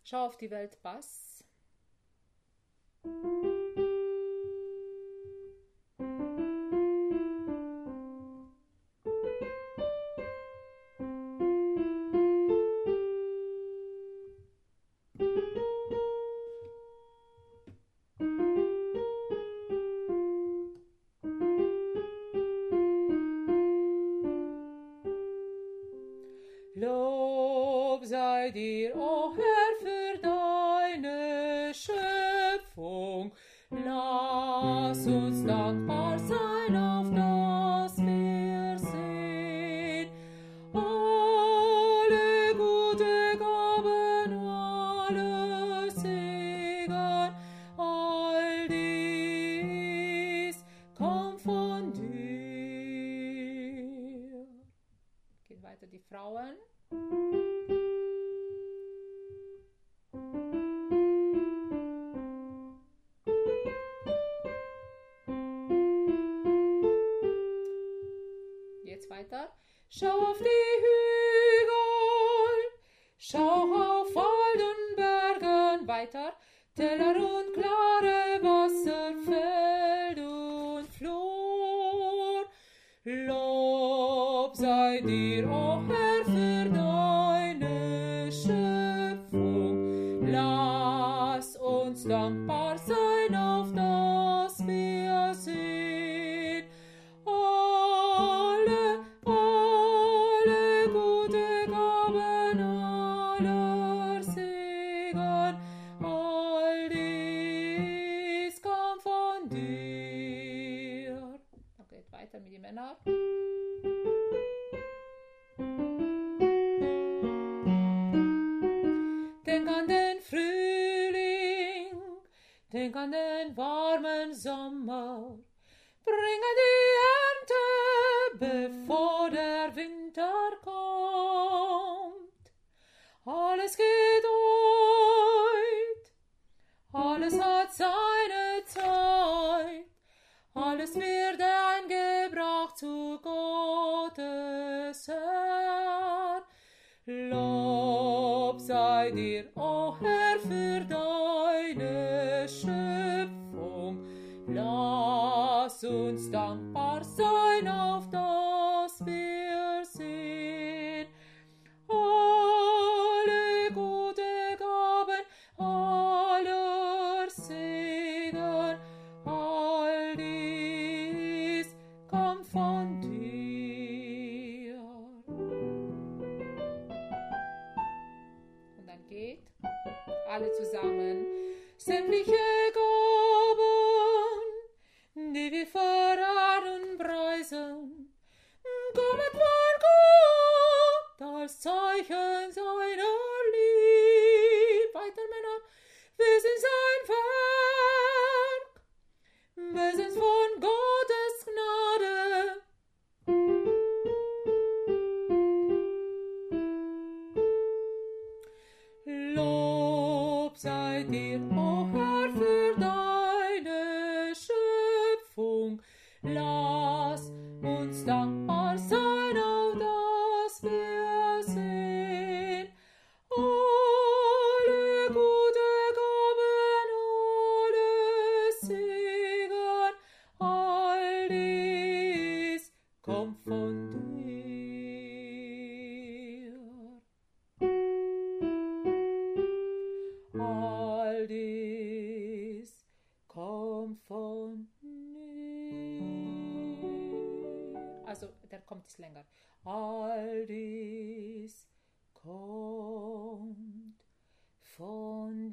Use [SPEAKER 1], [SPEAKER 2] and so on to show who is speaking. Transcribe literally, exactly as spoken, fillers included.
[SPEAKER 1] Schau auf die Welt, Bass. Lob sei dir, o Herr, für deine Schöpfung. Lass uns dankbar sein, auf dass wir sehen. Alle gute Gaben, alle Segen, all dies kommt von dir. Geht weiter die Frauen. Jetzt weiter. Schau auf die Hügel, schau auf allen Bergen, weiter. Täler und klare Wasser, Feld und Flur. Lob sei dir, o Herr, für deine Schöpfung. Lass uns dankbar sein, auf dass wir sehen. Alle, alle gute Gaben, aller Segen, all dies kommt von dir. Dann geht weiter mit den Männern. Denk an den Frühling, denk an den warmen Sommer, bringe die Ernte, bevor der Winter kommt. Alles gedeiht, alles hat seine Zeit, alles wird eingebracht zu Gottes Herr. Lob sei dir, o Herr, für deine Schöpfung. Lass uns dankbar sein, auf dass wir sehen. Alle gute Gaben, aller Segen, all dies kommt von dir. Und dann geht alle zusammen. Sämtliche Gaben, die wir verehren, preisen, kommen von Gott als Zeichen seiner Liebe. Weiter, Männer, wir sind sein Werk, wir sind von Gottes Gnade. Lob sei dir, o Herr, für deine Schöpfung. Lass uns dankbar sein, auf dass wir sehen. Alle gute Gaben, alle Segen, all dies kommt von dir. All dies kommt von dir. Also, der kommt es länger. All dies kommt von